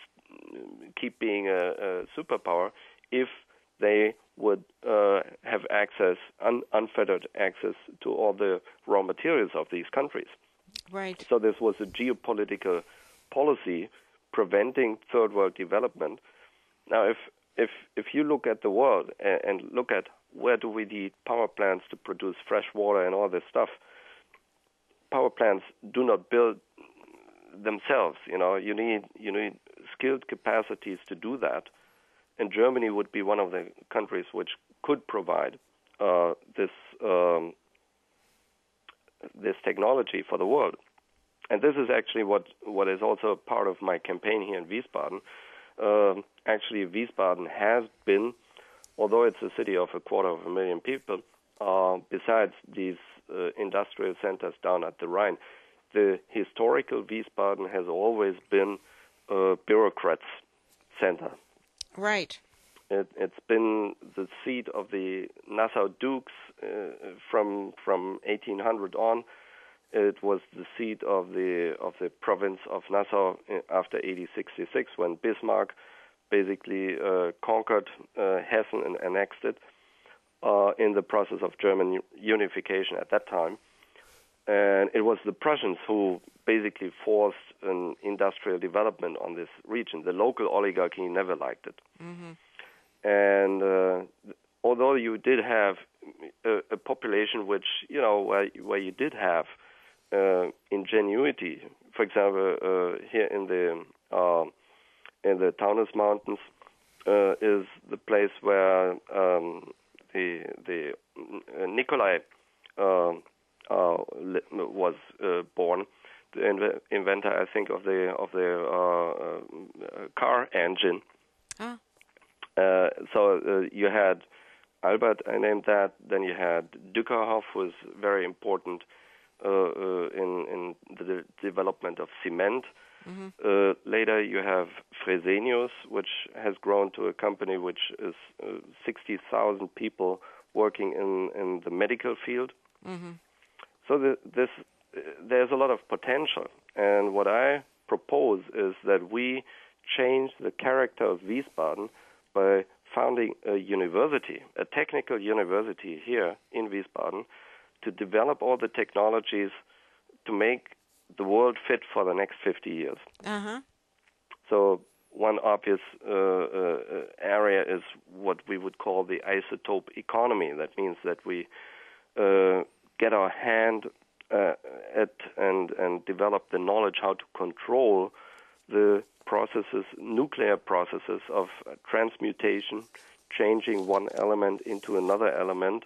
keep being a, a superpower if they would uh, have access, un- unfettered access to all the raw materials of these countries. Right. So this was a geopolitical policy preventing third world development. Now, if if if you look at the world and, and look at where do we need power plants to produce fresh water and all this stuff, power plants do not build themselves. You know, you need you need skilled capacities to do that. And Germany would be one of the countries which could provide uh, this um, this technology for the world. And this is actually what, what is also part of my campaign here in Wiesbaden. Uh, actually, Wiesbaden has been, although it's a city of a quarter of a million people, uh, besides these uh, industrial centers down at the Rhine, the historical Wiesbaden has always been a bureaucrats' center. Right. It, it's been the seat of the Nassau Dukes uh, from from eighteen hundred on. It was the seat of the of the province of Nassau after eighteen sixty-six, when Bismarck basically uh, conquered uh, Hessen and annexed it uh, in the process of German unification at that time. And it was the Prussians who basically forced an industrial development on this region. The local oligarchy never liked it. Mm-hmm. And uh, although you did have a, a population which, you know, where, where you did have uh, ingenuity, for example, uh, here in the uh, in the Taunus Mountains uh, is the place where um, the the uh, Nikolai uh, Uh, was uh, born, the inv- inventor, I think, of the of the uh, so uh, you had Albert, I named that. Then you had Dyckerhoff, was very important uh, uh, in, in the de- development of cement. Mm-hmm. Uh, later you have Fresenius, which has grown to a company which is uh, sixty thousand people working in, in the medical field. Mm-hmm. So the, this uh, there's a lot of potential. And what I propose is that we change the character of Wiesbaden by founding a university, a technical university here in Wiesbaden, to develop all the technologies to make the world fit for the next fifty years. Uh-huh. So one obvious uh, uh, area is what we would call the isotope economy. That means that we uh, get our hand uh, at and, and develop the knowledge how to control the processes, nuclear processes of transmutation, changing one element into another element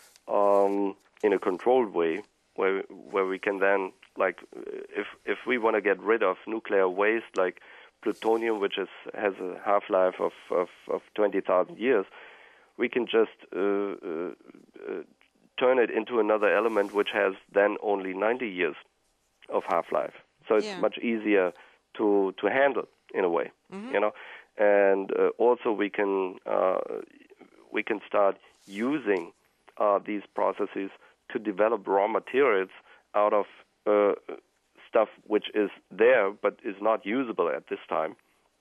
um, in a controlled way, where where we can then, like, if if we want to get rid of nuclear waste like plutonium, which is has a half-life of of, of twenty thousand years, we can just uh, uh, uh, turn it into another element which has then only ninety years of half-life. So it's yeah. much easier to to handle in a way, mm-hmm. you know. And uh, also we can uh, we can start using uh, these processes to develop raw materials out of uh, stuff which is there but is not usable at this time.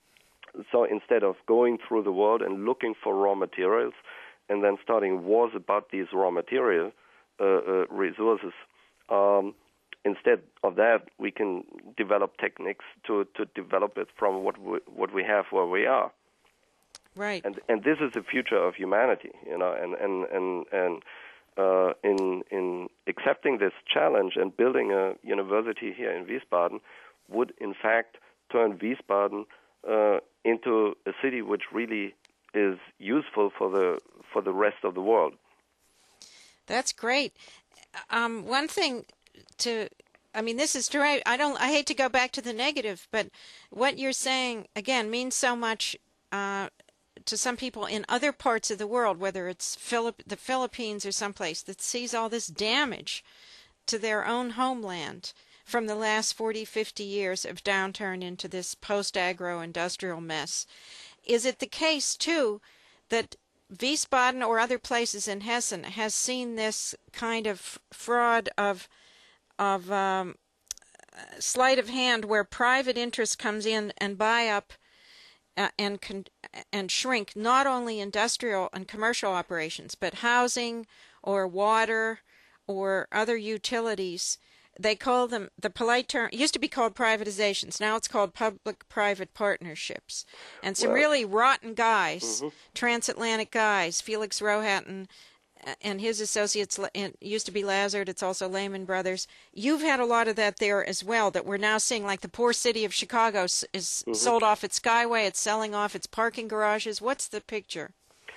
So instead of going through the world and looking for raw materials and then starting wars about these raw material uh, uh, resources, um, instead of that, we can develop techniques to, to develop it from what we, what we have where we are. Right. And and this is the future of humanity, you know. And and and and uh, in in accepting this challenge and building a university here in Wiesbaden would in fact turn Wiesbaden uh, into a city which really is useful for the for the rest of the world. That's great. Um, one thing. To, I mean, this is true. I don't. I hate to go back to the negative, but what you're saying again means so much uh, to some people in other parts of the world, whether it's Philip, the Philippines or someplace that sees all this damage to their own homeland from the last forty, fifty years of downturn into this post-agro-industrial mess. Is it the case too that Wiesbaden or other places in Hessen has seen this kind of fraud of of um, sleight of hand where private interest comes in and buy up uh, and con- and shrink not only industrial and commercial operations, but housing or water or other utilities? They call them, the polite term, it used to be called privatizations. Now it's called public-private partnerships. And some well, really rotten guys, mm-hmm. transatlantic guys, Felix Rohatyn and his associates, it used to be Lazard, it's also Lehman Brothers. You've had a lot of that there as well, that we're now seeing, like the poor city of Chicago is mm-hmm. sold off its Skyway, it's selling off its parking garages. What's the picture?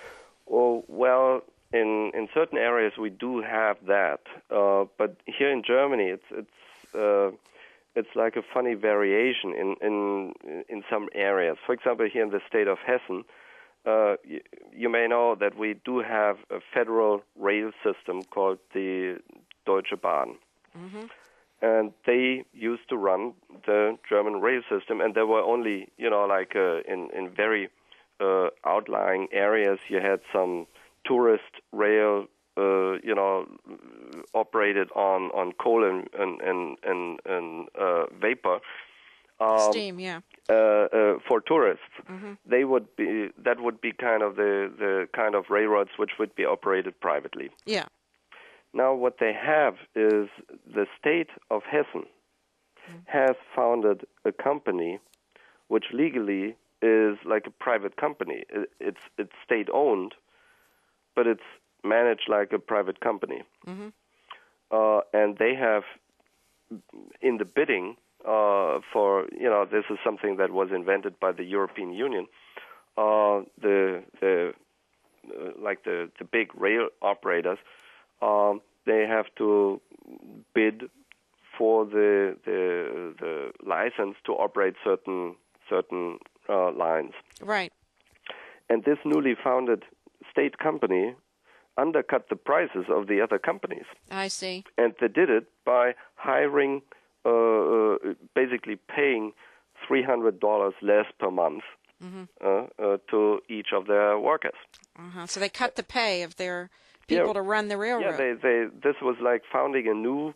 Oh, well, in in certain areas we do have that, uh, but here in Germany it's it's uh, it's like a funny variation in, in in some areas. For example, here in the state of Hessen, Uh, you, you may know that we do have a federal rail system called the Deutsche Bahn. Mm-hmm. And they used to run the German rail system, and there were only, you know, like uh, in, in very uh, outlying areas, you had some tourist rail, uh, you know, operated on, on coal and, and, and, and, and uh, vapor. Um, Steam, yeah. Uh, uh, for tourists, mm-hmm. they would be that would be kind of the, the kind of railroads which would be operated privately. Yeah. Now, what they have is the state of Hessen mm-hmm. has founded a company which legally is like a private company. It's it's state owned, but it's managed like a private company. Mm-hmm. Uh, and they have in the bidding. Uh, for you know, this is something that was invented by the European Union. Uh, the the uh, like the, the big rail operators, um, they have to bid for the the the license to operate certain certain uh, lines. Right. and this newly founded state company undercut the prices of the other companies. I see. And they did it by hiring, uh, uh, basically paying three hundred dollars less per month mm-hmm. uh, uh, to each of their workers. Uh-huh. So they cut the pay of their people yeah, to run the railroad. Yeah, they, they, this was like founding a new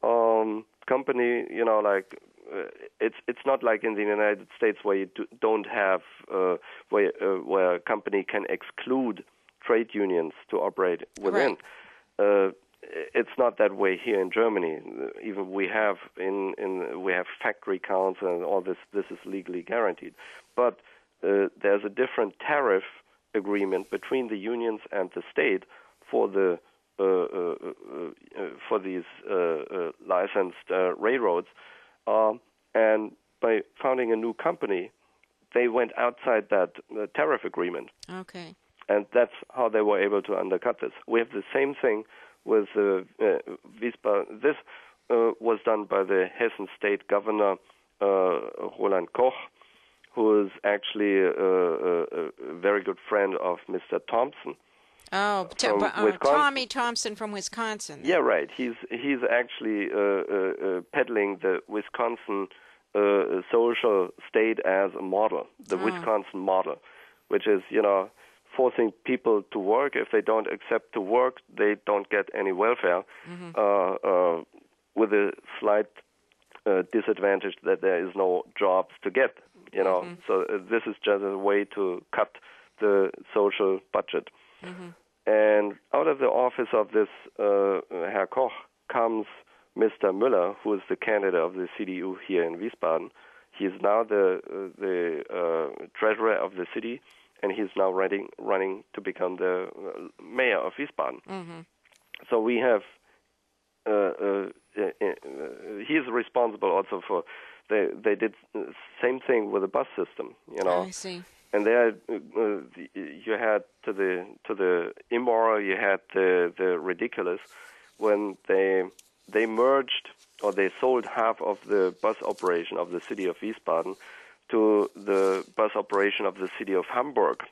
um, company, you know, like uh, it's it's not like in the United States where you do, don't have, uh, where, uh, where a company can exclude trade unions to operate within. Right. Uh, it's not that way here in Germany. Even we have in, in we have factory counts and all this. This is legally guaranteed, but uh, there's a different tariff agreement between the unions and the state for the uh, uh, uh, for these uh, uh, licensed uh, railroads. Um, and by founding a new company, they went outside that uh, tariff agreement. Okay. And that's how they were able to undercut this. We have the same thing with uh, uh, Wiesbaden. This uh, was done by the Hessen state governor, uh, Roland Koch, who is actually a, a, a very good friend of Mister Thompson. Oh, t- from uh, Tommy Thompson from Wisconsin. Yeah, right. He's he's actually uh, uh, uh, peddling the Wisconsin uh, social state as a model, the oh. Wisconsin model, which is, you know, forcing people to work. If they don't accept to work, they don't get any welfare, mm-hmm. uh, uh, with a slight uh, disadvantage that there is no jobs to get, you know. Mm-hmm. So uh, this is just a way to cut the social budget. Mm-hmm. And out of the office of this uh, Herr Koch comes Mister Müller, who is the candidate of the C D U here in Wiesbaden. He is now the, uh, the uh, treasurer of the city, and he's now running, running to become the uh, mayor of Wiesbaden. Mm-hmm. So we have, uh, uh, uh, uh, he is responsible also for, they they did the same thing with the bus system, you know. I see. And there, uh, you had to the to the immoral, you had the the ridiculous, when they they merged or they sold half of the bus operation of the city of Wiesbaden to the bus operation of the city of Hamburg,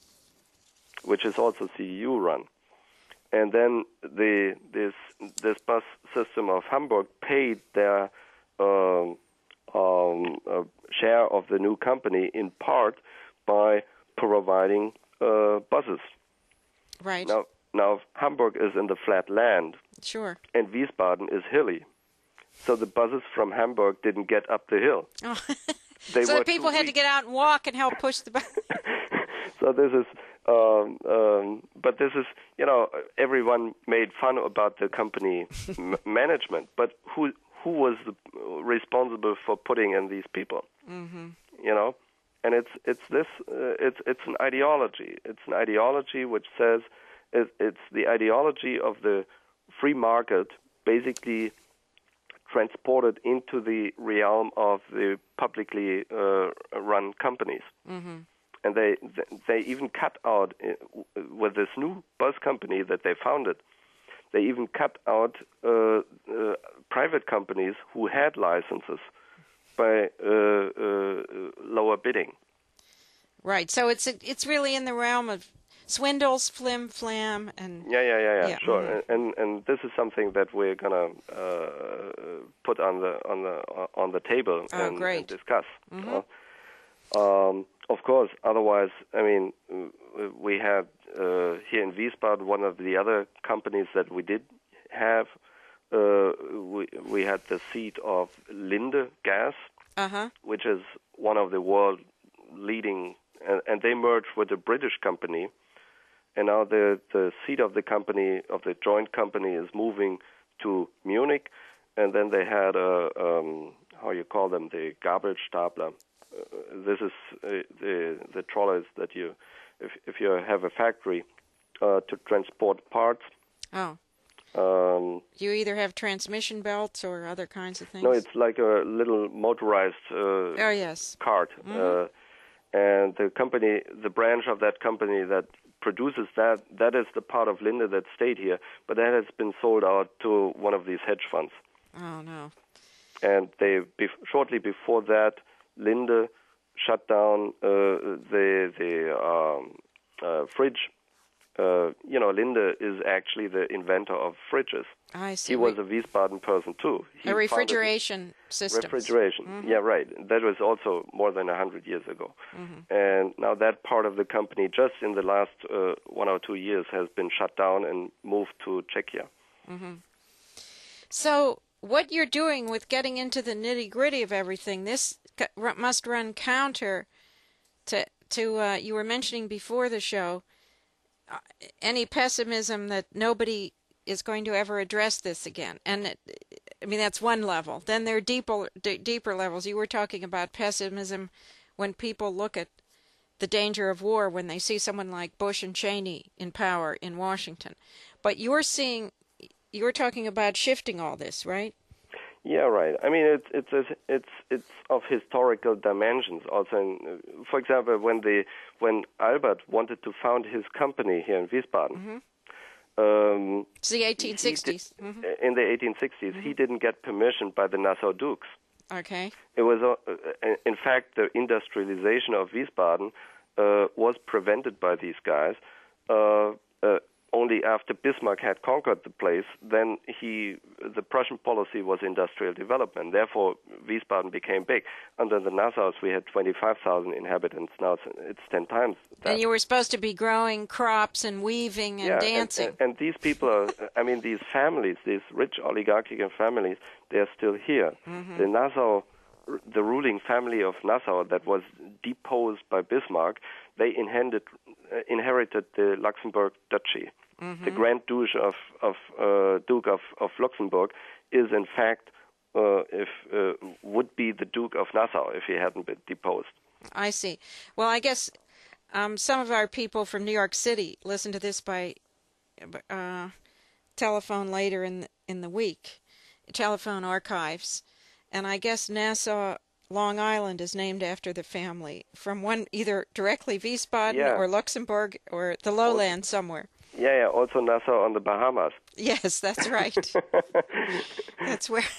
which is also C D U run. And then the this this bus system of Hamburg paid their um, um, uh, share of the new company in part by providing uh, buses. Right. Now, now Hamburg is in the flat land. Sure. And Wiesbaden is hilly. So the buses from Hamburg didn't get up the hill. Oh. They so were the people had to get out and walk and help push the bus. So this is, um, um, but this is, you know, everyone made fun about the company m- management, but who who was the, responsible for putting in these people? Mm-hmm. You know, and it's it's this uh, it's it's an ideology. It's an ideology which says it, it's the ideology of the free market, basically transported into the realm of the publicly uh, run companies. Mm-hmm. And they they even cut out, uh, with this new bus company that they founded, they even cut out uh, uh, private companies who had licenses by uh, uh, lower bidding. Right. So it's it's really in the realm of swindles, flim flam, and yeah, yeah, yeah, yeah, yeah. sure. Mm-hmm. And and this is something that we're gonna uh, put on the on the on the table oh, and, great. and discuss. Mm-hmm. Uh, um, of course. Otherwise, I mean, we had uh, here in Wiesbaden one of the other companies that we did have. Uh, we we had the seat of Linde Gas, uh-huh. which is one of the world leading, and, and they merged with a British company. And now the, the seat of the company, of the joint company, is moving to Munich. And then they had, a, um, how you call them, the Gabelstapler. Uh, this is uh, the the trolleys that you, if if you have a factory, uh, to transport parts. Oh. Um, you either have transmission belts or other kinds of things? No, it's like a little motorized uh, oh, yes. cart. Mm-hmm. Uh, and the company, the branch of that company that produces that, that is the part of Linde that stayed here, but that has been sold out to one of these hedge funds. Oh, no. And they bef- shortly before that, Linde shut down uh, the the um, uh, fridge. Uh, you know, Linde is actually the inventor of fridges. I see. He was a Wiesbaden person too. He a refrigeration system. Refrigeration, mm-hmm. yeah, right. That was also more than a hundred years ago. Mm-hmm. And now that part of the company, just in the last uh, one or two years, has been shut down and moved to Czechia. Mm-hmm. So, what you're doing with getting into the nitty gritty of everything, this must run counter to to uh, you were mentioning before the show. Uh, any pessimism that nobody is going to ever address this again. And, it, I mean, that's one level. Then there are deeper, d- deeper levels. You were talking about pessimism when people look at the danger of war when they see someone like Bush and Cheney in power in Washington. But you're seeing, you're talking about shifting all this, right? Yeah, right. I mean, it's it's it's it's of historical dimensions. Also, in, for example, when the when Albert wanted to found his company here in Wiesbaden, mm-hmm. um, it's the eighteen sixties. Did, mm-hmm. In the eighteen sixties, mm-hmm. he didn't get permission by the Nassau Dukes. Okay. It was, uh, in fact, the industrialization of Wiesbaden uh, was prevented by these guys. Uh, uh, Only after Bismarck had conquered the place, then he, the Prussian policy was industrial development. Therefore, Wiesbaden became big. Under the Nassaus, we had twenty-five thousand inhabitants. Now it's, it's ten times that. And you were supposed to be growing crops and weaving and yeah, dancing. And, and, and these people are, I mean, these families, these rich oligarchical families, they are still here. Mm-hmm. The Nassau, the ruling family of Nassau that was deposed by Bismarck, they inherited, uh, inherited the Luxembourg Duchy. Mm-hmm. The Grand Duke of, of uh, Duke of, of Luxembourg is, in fact, uh, if uh, would be the Duke of Nassau if he hadn't been deposed. I see. Well, I guess um, some of our people from New York City listen to this by uh, telephone later in the, in the week, telephone archives, and I guess Nassau, Long Island, is named after the family from one either directly Wiesbaden yeah. or Luxembourg or the lowlands somewhere. Yeah, yeah, also Nassau on the Bahamas. Yes, that's right. That's where.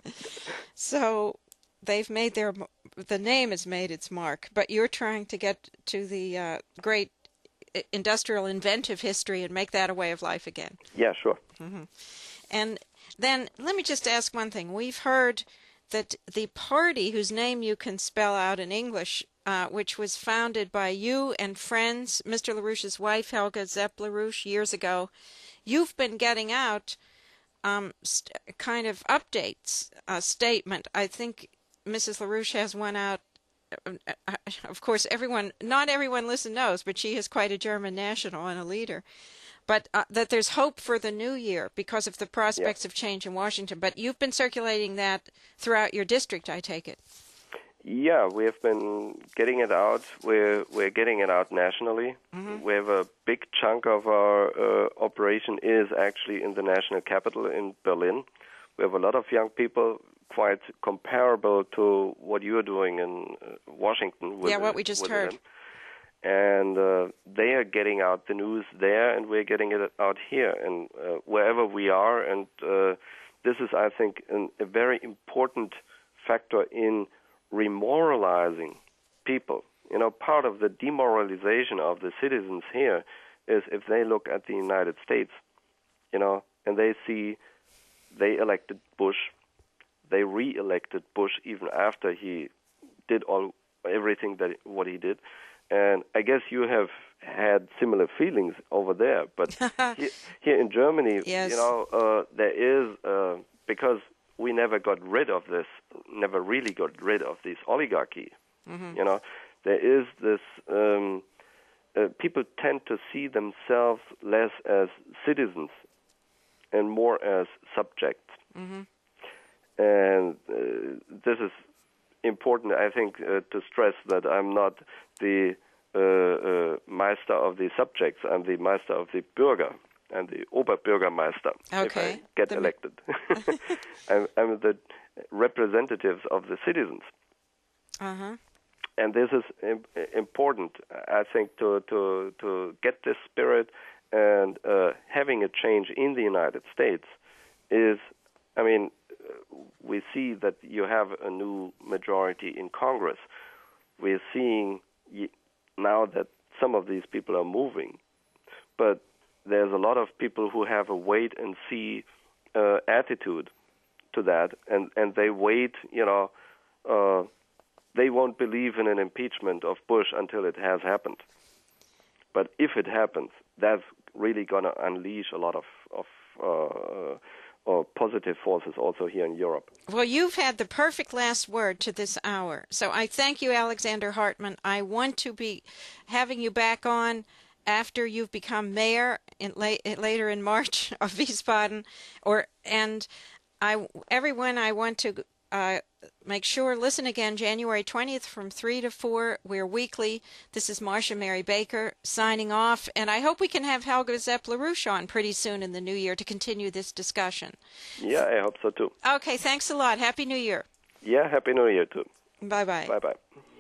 So they've made their, the name has made its mark, but you're trying to get to the uh, great industrial inventive history and make that a way of life again. Yeah, sure. Mm-hmm. And then let me just ask one thing. We've heard that the party whose name you can spell out in English, uh, which was founded by you and friends, Mister LaRouche's wife, Helga Zepp LaRouche, years ago, you've been getting out um, st- kind of updates, uh, statement. I think Missus LaRouche has one out. Uh, of course, everyone, not everyone listen knows, but she is quite a German national and a leader. But uh, that there's hope for the new year because of the prospects yeah. of change in Washington. But you've been circulating that throughout your district, I take it. Yeah, we have been getting it out. We're we're getting it out nationally. Mm-hmm. We have a big chunk of our uh, operation is actually in the national capital in Berlin. We have a lot of young people, quite comparable to what you're doing in uh, Washington. With yeah, what we just heard. Them. And uh, they are getting out the news there, and we're getting it out here, and uh, wherever we are. And uh, this is, I think, an, a very important factor in remoralizing people. You know, part of the demoralization of the citizens here is if they look at the United States, you know, and they see they elected Bush, they re-elected Bush even after he did all everything that what he did. And I guess you have had similar feelings over there. But here, here in Germany, yes. you know, uh, there is, uh, because we never got rid of this, never really got rid of this oligarchy, mm-hmm. you know, there is this, um, uh, people tend to see themselves less as citizens and more as subjects. Mm-hmm. And uh, this is important, I think, uh, to stress that I'm not the uh, uh, Meister of the subjects. I'm the Meister of the Bürger. I'm the Oberbürgermeister, okay. if I get the... elected. I'm, I'm the representatives of the citizens. Uh-huh. And this is im- important, I think, to, to, to get this spirit and uh, having a change in the United States is, I mean, we see that you have a new majority in Congress. We're seeing now that some of these people are moving. But there's a lot of people who have a wait-and-see uh, attitude to that, and, and they wait, you know, uh, they won't believe in an impeachment of Bush until it has happened. But if it happens, that's really going to unleash a lot of, of uh, uh, positive forces also here in Europe. Well, you've had the perfect last word to this hour. So I thank you, Alexander Hartmann. I want to be having you back on after you've become mayor in late, later in March of Wiesbaden. Or, and I, everyone, I want to uh, make sure, listen again, January twentieth from three to four. We're weekly. This is Marcia Mary Baker signing off. And I hope we can have Helga Zepp-LaRouche on pretty soon in the new year to continue this discussion. Yeah, I hope so too. Okay, thanks a lot. Happy New Year. Yeah, Happy New Year too. Bye-bye. Bye-bye.